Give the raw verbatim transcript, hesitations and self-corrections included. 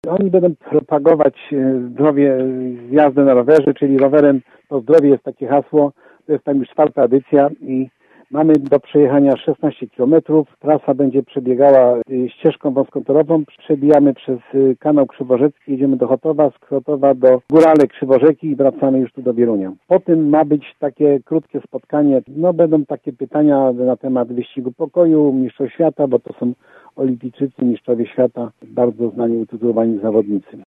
Oni będą propagować zdrowie z jazdy na rowerze, czyli rowerem to zdrowie jest takie hasło. To jest tam już czwarta edycja i mamy do przejechania szesnaście kilometrów. Trasa będzie przebiegała ścieżką wąskotorową. Przebijamy przez kanał Krzyworzecki, jedziemy do Chotowa, z Chotowa do Górale Krzyworzeki i wracamy już tu do Bierunia. Po tym ma być takie krótkie spotkanie. No będą takie pytania na temat wyścigu pokoju, mistrzostw świata, bo to są olimpijczycy, mistrzowie świata, bardzo znani, utytułowani zawodnicy.